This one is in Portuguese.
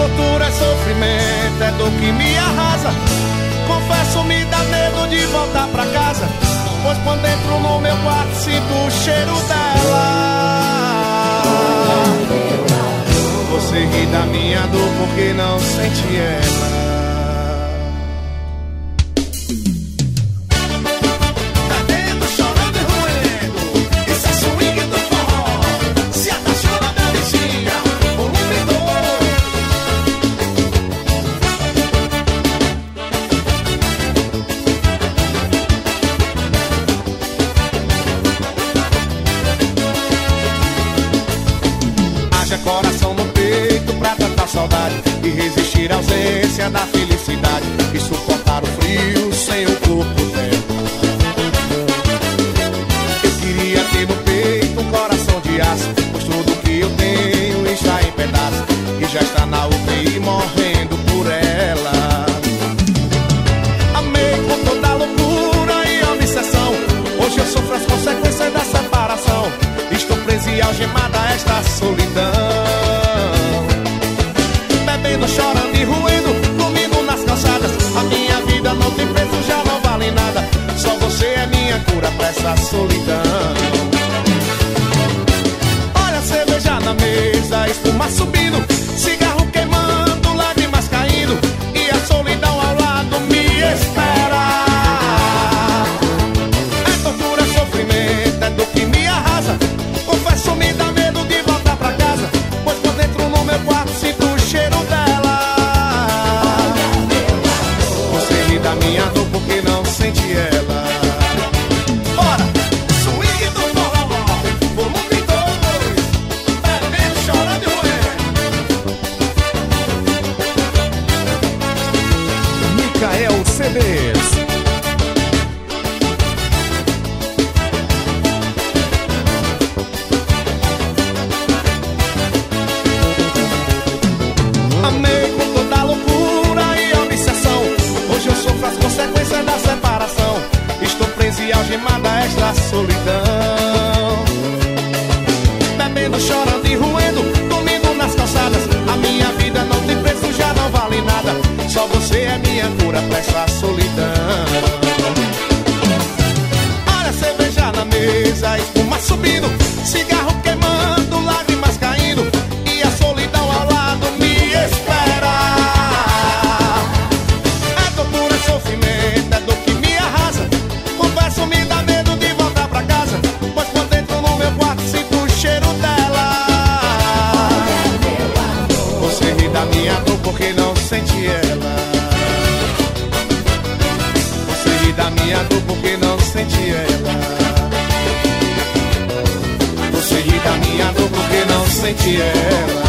tortura, é sofrimento, é dor que me arrasa. Confesso, me dá medo de voltar pra casa, pois quando entro no meu quarto sinto o cheiro dela. Você ri da minha dor porque não sente ela. Coração no peito pra tratar saudade e resistir à ausência da felicidade e suportar o frio sem o corpo dela. Eu queria ter no peito um coração de aço, pois tudo que eu tenho está em pedaços e já está na UTI morrendo por ela. Amei com toda loucura e obsessão, hoje eu sofro as consequências da separação. Estou presa e algemada a esta solidão, bebendo, chorando e roendo, dormindo nas calçadas. A minha vida não tem preço, já não vale nada. Só você é minha cura pra essa solidão. Olha a cerveja na mesa, espuma subindo, cigarro queimando, lágrimas caindo, e a solidão ao lado me espera. É tortura, é sofrimento, é dor que me arrasa. Confesso, me dá medo de voltar pra casa, pois quando entro no meu quarto sinto o cheiro dela. Você ri da minha dor porque não sente ela. Bora! Swing do forró, volume 2, bebendo, chorando e roendo. Micael CDs. Amei com toda loucura e obsessão, hoje eu sofro as consequências da separação. Estou presa e algemada a esta solidão, bebendo, chorando e roendo, dormindo nas calçadas. A minha vida não tem preço, já não vale nada. Só você é minha cura pra essa solidão. Olha a cerveja na mesa, espuma subindo, cigarro queimando, lágrimas caindo, e a solidão ao lado me espera. É tortura, é sofrimento, é dor que me arrasa. Confesso, me dá medo de voltar pra casa, pois quando entro no meu quarto sinto o cheiro dela. Você ri da minha dor porque não sente ela. Você ri da minha dor porque não sente ela. Você ri da minha dor porque não sente ela.